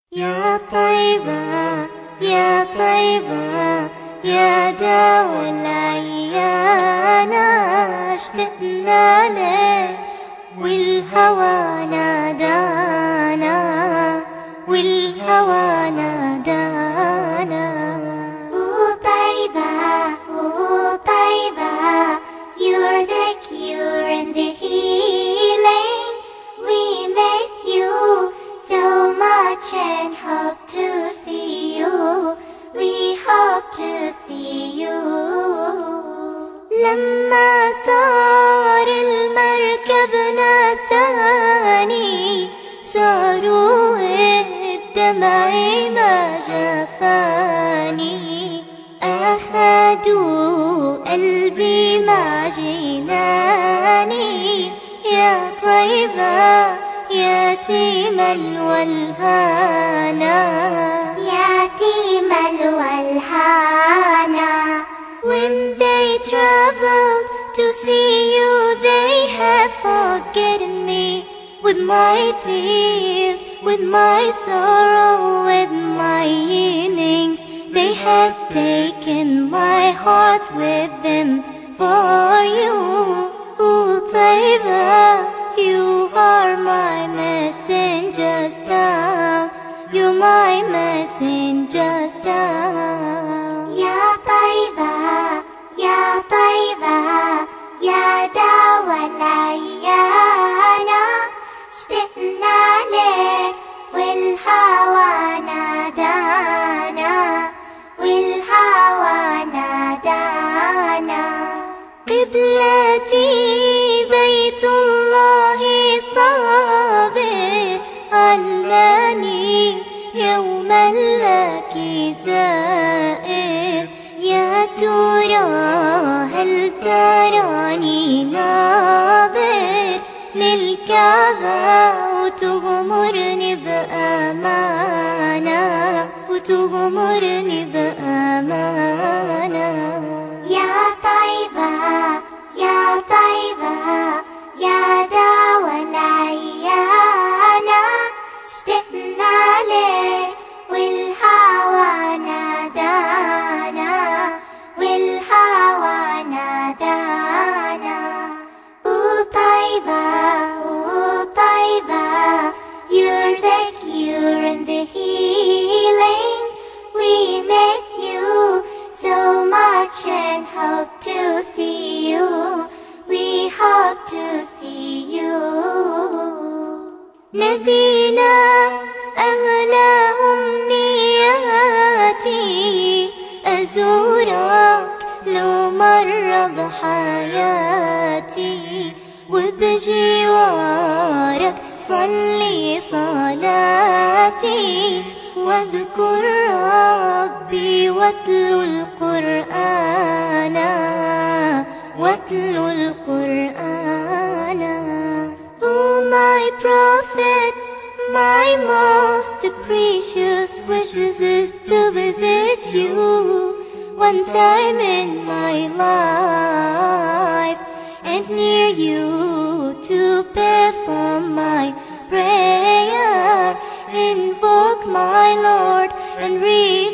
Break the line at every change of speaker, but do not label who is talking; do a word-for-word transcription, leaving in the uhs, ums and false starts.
يا طيبة يا طيبة يا دوا العيانة، اشتقنا لك والهوى نادانا، والهوى نادانا.
طيبة طيبة you're the cure and the healing. We miss you so much and hope to see you. We hope to see you.
لما صار المركب نساني، صاروا الدمع ما جفاني، أخذوا قلبي مع جناني. يا طيبة يتيم الولهانا،
يتيم الولهانا.
When they traveled to see you, they had forgotten me. With my tears, with my sorrow, with my yearnings, they had taken my heart with them for you. Oh, Taiba, you are my messenger's down. You're my messenger's down.
يا طيبة يا طيبة يا دوا العيانة، اشتقنا لك والهوى نادانا، والهوى نادانا.
قبلتي بيت الله صابر، علاني يوما لك زائر. يا ترى هل تراني ناظر للكعبة وتغمرني بأمانة، وتغمرني بأمانة.
يا طيبة يا طيبة يا دوا العيانة، اشتقنا لك والهوى نادانا، والهوى نادانا.
طيبة
طيبة you're the cure and the healing. We miss you so much and hope to see you. We hope to see you.
نبينا أغلى أمنياتي، أزورك لو مر بحياتي، وبجوارك صلي صلاتي، واذكر ربي واتلو القرآن، واتلو القرآن. Oh my prophet, my most precious wishes is to visit you one time in my life, and near you to perform my prayer, invoke my Lord and read